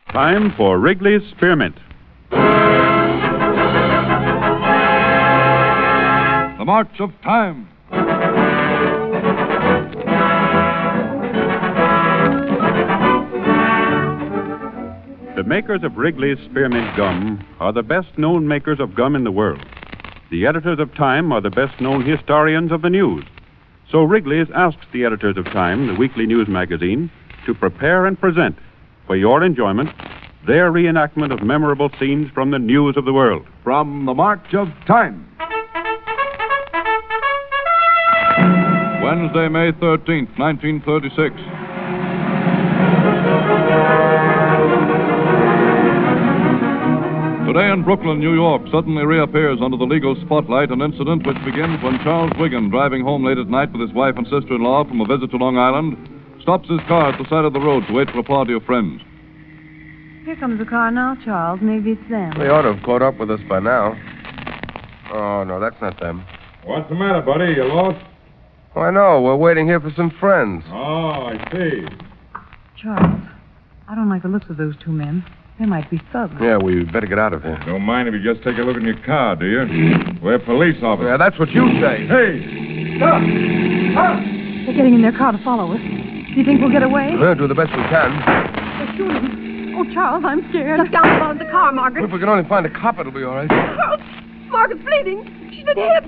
Time for Wrigley's Spearmint. The March of Time. The makers of Wrigley's Spearmint Gum are the best-known makers of gum in the world. The editors of Time are the best-known historians of the news. So Wrigley's asks the editors of Time, the weekly news magazine, to prepare and present, for your enjoyment, their reenactment of memorable scenes from the news of the world. From The March of Time. Wednesday, May 13th, 1936. Today in Brooklyn, New York, suddenly reappears under the legal spotlight an incident which begins when Charles Wiggin, driving home late at night with his wife and sister-in-law from a visit to Long Island, stops his car at the side of the road to wait for a party of friends. Here comes the car now, Charles. Maybe it's them. They ought to have caught up with us by now. Oh, no, that's not them. What's the matter, buddy? You lost? Oh, I know. We're waiting here for some friends. Oh, I see. Charles, I don't like the looks of those two men. They might be thugs. Yeah, we better get out of here. Don't mind if you just take a look in your car, do you? We're police officers. Yeah, that's what you say. Hey! Stop! Stop! They're getting in their car to follow us. Do you think we'll get away? We'll do the best we can. They're shooting. Oh, Charles, I'm scared. Look down the bottom of the car, Margaret. If we can only find a cop, it'll be all right. Help! Margaret's bleeding. She's been hit.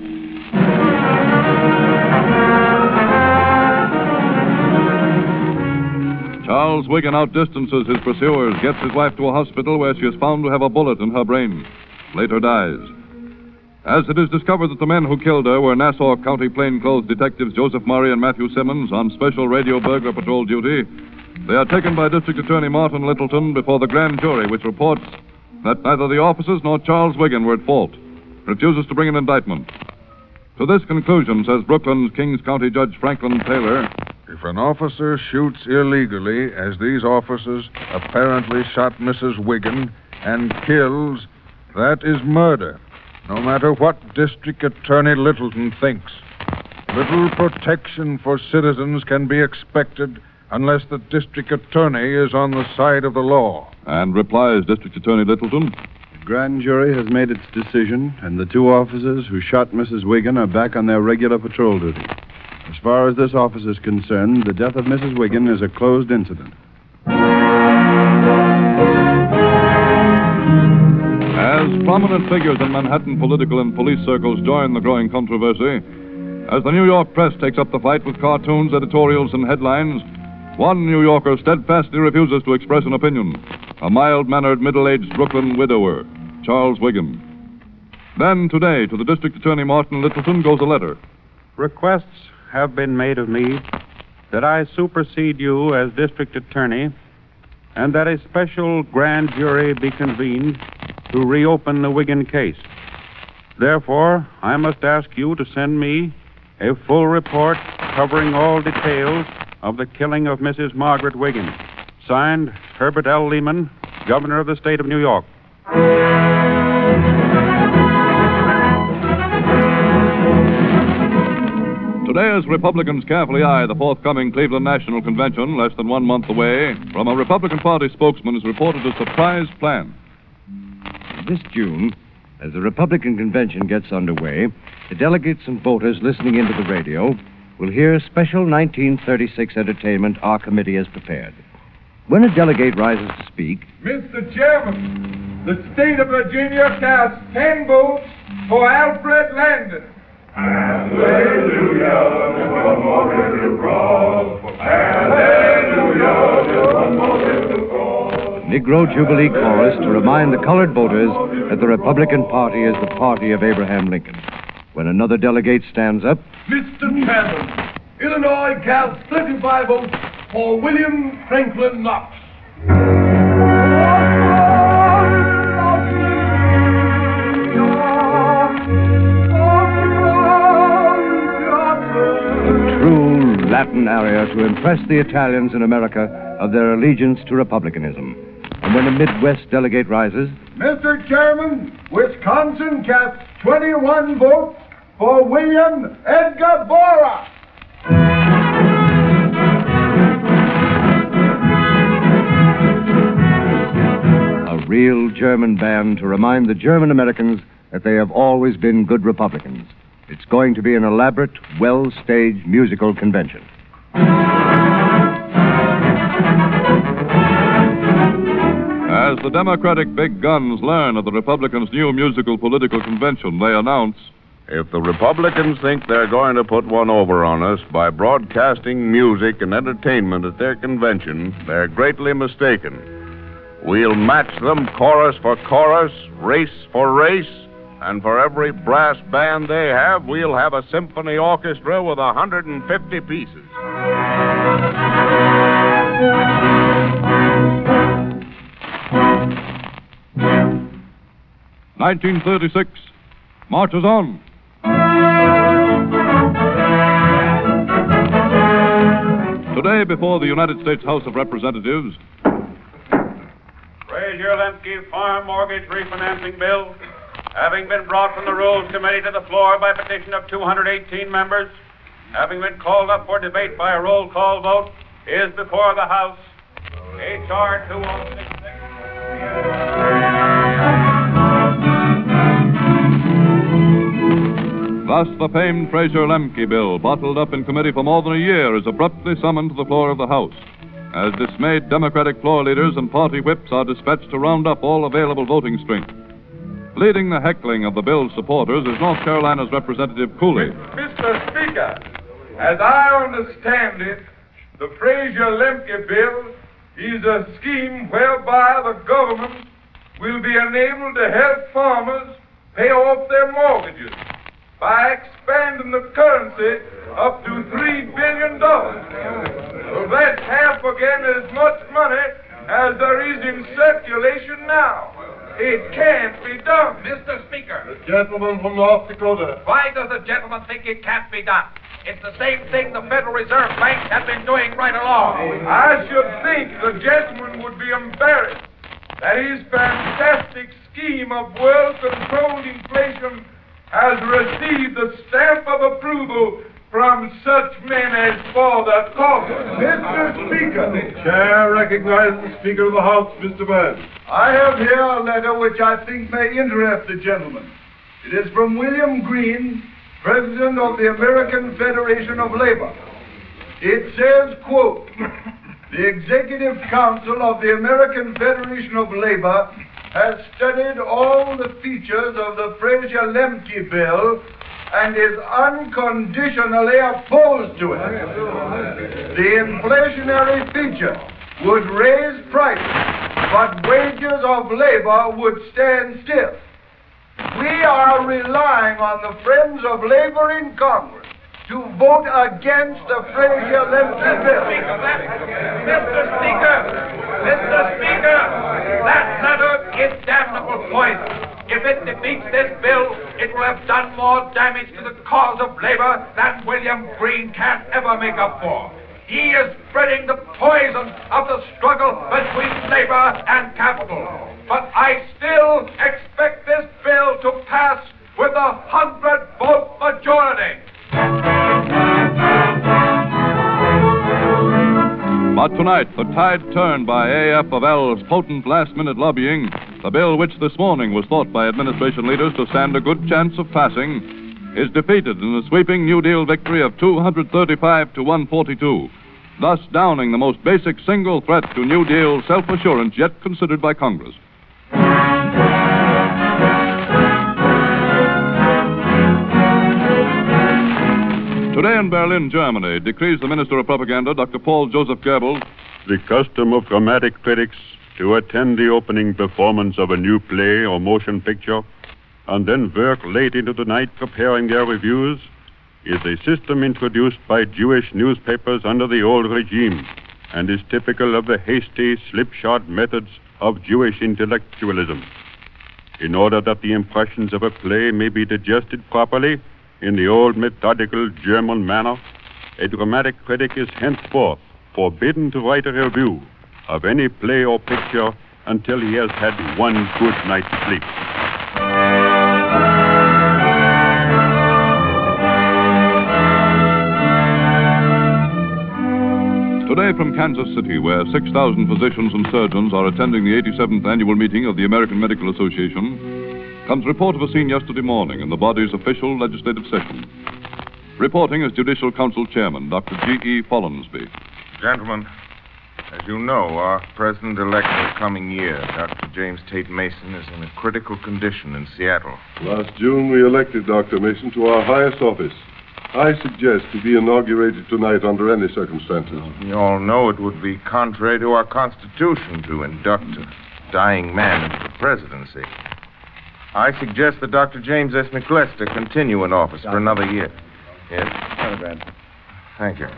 Charles Wiggin outdistances his pursuers, gets his wife to a hospital where she is found to have a bullet in her brain. Later dies. As it is discovered that the men who killed her were Nassau County plainclothes detectives Joseph Murray and Matthew Simmons on special radio burglar patrol duty, they are taken by District Attorney Martin Littleton before the grand jury, which reports that neither the officers nor Charles Wiggin were at fault, refuses to bring an indictment. To this conclusion, says Brooklyn's Kings County Judge Franklin Taylor, if an officer shoots illegally, as these officers apparently shot Mrs. Wiggin, and kills, that is murder, no matter what District Attorney Littleton thinks. Little protection for citizens can be expected unless the District Attorney is on the side of the law. And replies District Attorney Littleton, The grand jury has made its decision, and the two officers who shot Mrs. Wiggin are back on their regular patrol duty. As far as this office is concerned, the death of Mrs. Wiggin is a closed incident. As prominent figures in Manhattan political and police circles join the growing controversy, as the New York press takes up the fight with cartoons, editorials, and headlines, one New Yorker steadfastly refuses to express an opinion. A mild-mannered, middle-aged Brooklyn widower, Charles Wiggin. Then, today, to the District Attorney Martin Littleton goes a letter. Requests have been made of me that I supersede you as District Attorney and that a special grand jury be convened to reopen the Wiggin case. Therefore, I must ask you to send me a full report covering all details of the killing of Mrs. Margaret Wiggin. Signed, Herbert L. Lehman, Governor of the State of New York. Today, as Republicans carefully eye the forthcoming Cleveland National Convention, less than 1 month away, from a Republican Party spokesman is reported a surprise plan. This June, as the Republican Convention gets underway, the delegates and voters listening into the radio will hear special 1936 entertainment our committee has prepared. When a delegate rises to speak, Mr. Chairman, the state of Virginia casts 10 votes for Alfred Landon. Hallelujah, there's one more river to cross. Hallelujah, there's one more river to cross. Negro Jubilee Chorus to remind the colored voters that the Republican Party is the party of Abraham Lincoln. When another delegate stands up, Mr. Chairman, Illinois casts 35 votes for William Franklin Knox. Latin aria to impress the Italians in America of their allegiance to republicanism. And when a Midwest delegate rises, Mr. Chairman, Wisconsin casts 21 votes for William Edgar Bora. real German band to remind the German Americans that they have always been good Republicans. It's going to be an elaborate, well-staged musical convention. As the Democratic big guns learn of the Republicans' new musical political convention, they announce, If the Republicans think they're going to put one over on us by broadcasting music and entertainment at their convention, they're greatly mistaken. We'll match them chorus for chorus, race for race, and for every brass band they have, we'll have a symphony orchestra with 150 pieces. 1936 marches on. Today, before the United States House of Representatives, Frazier Lemke Farm Mortgage Refinancing Bill, having been brought from the Rules Committee to the floor by petition of 218 members, having been called up for debate by a roll call vote, is before the House. H.R. 2066. Thus, the famed Frazier-Lemke bill, bottled up in committee for more than a year, is abruptly summoned to the floor of the House, as dismayed Democratic floor leaders and party whips are dispatched to round up all available voting strength. Leading the heckling of the bill's supporters is North Carolina's Representative Cooley. Mr. Speaker, as I understand it, the Frazier-Lemke bill is a scheme whereby the government will be enabled to help farmers pay off their mortgages by expanding the currency up to $3 billion. Well, that's half again as much money as there is in circulation now. It can't be done. Mr. Speaker, The gentleman from North Dakota. why does the gentleman think it can't be done? It's the same thing the Federal Reserve Bank has been doing right along. I should think the gentleman would be embarrassed that his fantastic scheme of world-controlled inflation has received the stamp of approval from such men as Father Coughlin. Mr. Speaker. The chair recognizes the Speaker of the House, Mr. Burns. I have here a letter which I think may interest the gentleman. It is from William Green, President of the American Federation of Labor. It says, quote, the Executive Council of the American Federation of Labor has studied all the features of the Frazier-Lemke bill and is unconditionally opposed to it. The inflationary feature would raise prices, but wages of labor would stand still. We are relying on the Friends of Labor in Congress to vote against the Frazier-Lemke bill. Mr. Speaker, that letter is damnable poison. If it defeats this bill, it will have done more damage to the cause of labor than William Green can ever make up for. He is spreading the poison of the struggle between labor and capital. But I still expect this bill to pass with a 100-vote majority. But tonight, the tide turned by A.F. of L's potent last-minute lobbying. The bill, which this morning was thought by administration leaders to stand a good chance of passing, is defeated in a sweeping New Deal victory of 235 to 142, thus downing the most basic single threat to New Deal self-assurance yet considered by Congress. Today in Berlin, Germany, decrees the Minister of Propaganda, Dr. Paul Joseph Goebbels, the custom of dramatic critics to attend the opening performance of a new play or motion picture and then work late into the night preparing their reviews is a system introduced by Jewish newspapers under the old regime and is typical of the hasty, slipshod methods of Jewish intellectualism. In order that the impressions of a play may be digested properly in the old methodical German manner, a dramatic critic is henceforth forbidden to write a review of any play or picture until he has had one good night's sleep. Today, way from Kansas City, where 6,000 physicians and surgeons are attending the 87th annual meeting of the American Medical Association, comes report of a scene yesterday morning in the body's official legislative session. Reporting is Judicial Council Chairman, Dr. G.E. Follansby. Gentlemen, as you know, our president-elect for the coming year, Dr. James Tate Mason, is in a critical condition in Seattle. Last June, we elected Dr. Mason to our highest office. I suggest he be inaugurated tonight under any circumstances. You all know it would be contrary to our Constitution to induct a dying man into the presidency. I suggest that Dr. James S. McLester continue in office for another year. Yes? Thank you.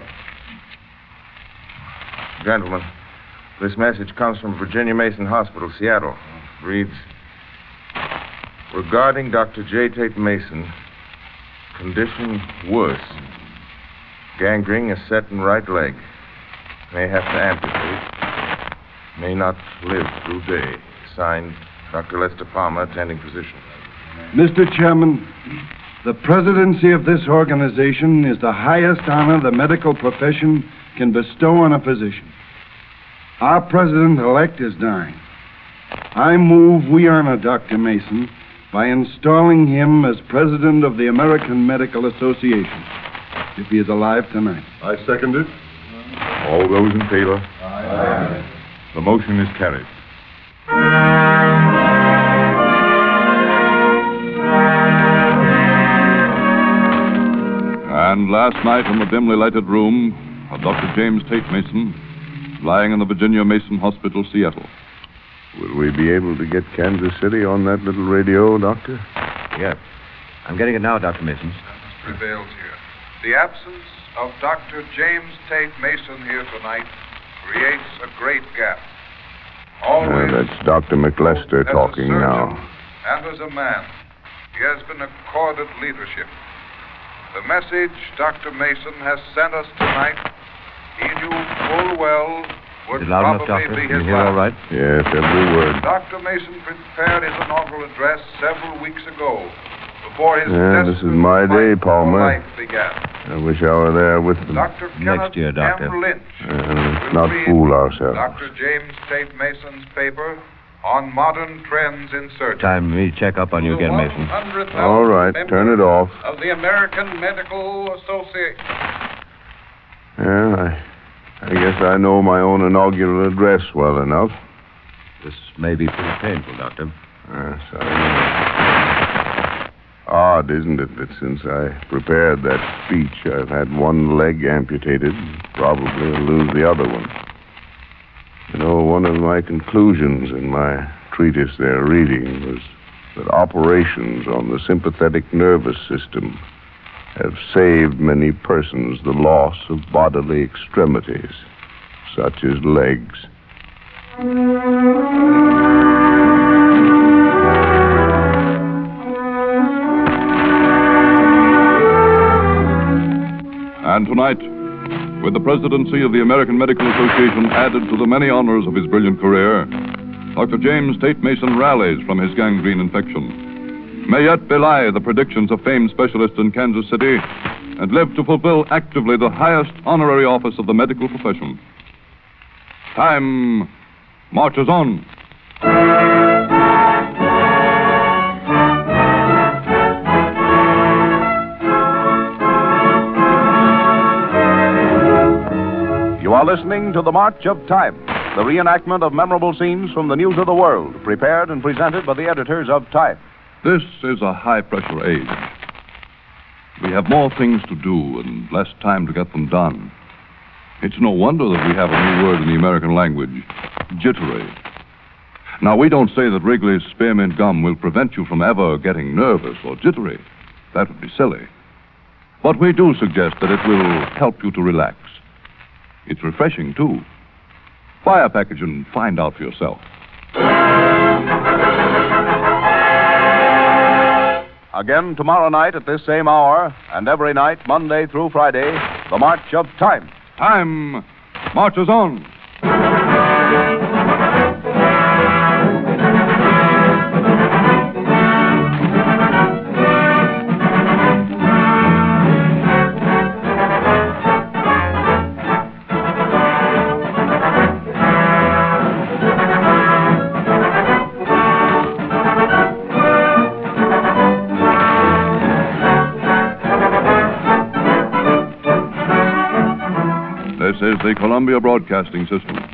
Gentlemen, this message comes from Virginia Mason Hospital, Seattle. It reads, regarding Dr. J. Tate Mason, condition worse. Gangrene is set in right leg. May have to amputate. May not live through day. Signed, Dr. Lester Palmer, attending physician. Mr. Chairman, the presidency of this organization is the highest honor the medical profession can bestow on a physician. Our president-elect is dying. I move we honor Dr. Mason by installing him as president of the American Medical Association, if he is alive tonight. I second it. All those in favor? Aye. The motion is carried. And last night in the dimly lighted room of Dr. James Tate Mason, lying in the Virginia Mason Hospital, Seattle. Will we be able to get Kansas City on that little radio, Doctor? Yeah. I'm getting it now, Dr. Mason. Prevails here. The absence of Dr. James Tate Mason here tonight creates a great gap. Always. That's Dr. McLester talking now. And as a man, he has been accorded leadership. The message Dr. Mason has sent us tonight, he knew full well would Is it loud enough, probably Doctor? be Can his you hear all last. right? Yes, every word. Dr. Mason prepared his inaugural address several weeks ago, before his This is my day, Palmer. life began. I wish I were there with them. Dr. Next year, Doctor. M. Lynch Let's not fool ourselves. Dr. James Tate Mason's paper on modern trends in surgery. Time for me to check up on you again, Mason. All right, turn it off. Of the American Medical Association. Yeah, I guess I know my own inaugural address well enough. This may be pretty painful, Doctor. Sorry. Odd, isn't it, that since I prepared that speech, I've had one leg amputated, probably will lose the other one. You know, one of my conclusions in my treatise there reading was that operations on the sympathetic nervous system have saved many persons the loss of bodily extremities, such as legs. And tonight, with the presidency of the American Medical Association added to the many honors of his brilliant career, Dr. James Tate Mason rallies from his gangrene infection. May yet belie the predictions of famed specialists in Kansas City and live to fulfill actively the highest honorary office of the medical profession. Time marches on. You are listening to The March of Time, the reenactment of memorable scenes from the news of the world, prepared and presented by the editors of Time. This is a high-pressure age. We have more things to do and less time to get them done. It's no wonder that we have a new word in the American language, jittery. Now, we don't say that Wrigley's spearmint gum will prevent you from ever getting nervous or jittery. That would be silly. But we do suggest that it will help you to relax. It's refreshing, too. Buy a package and find out for yourself. Again tomorrow night at this same hour, and every night, Monday through Friday, The March of Time. Time marches on. is the Columbia Broadcasting System.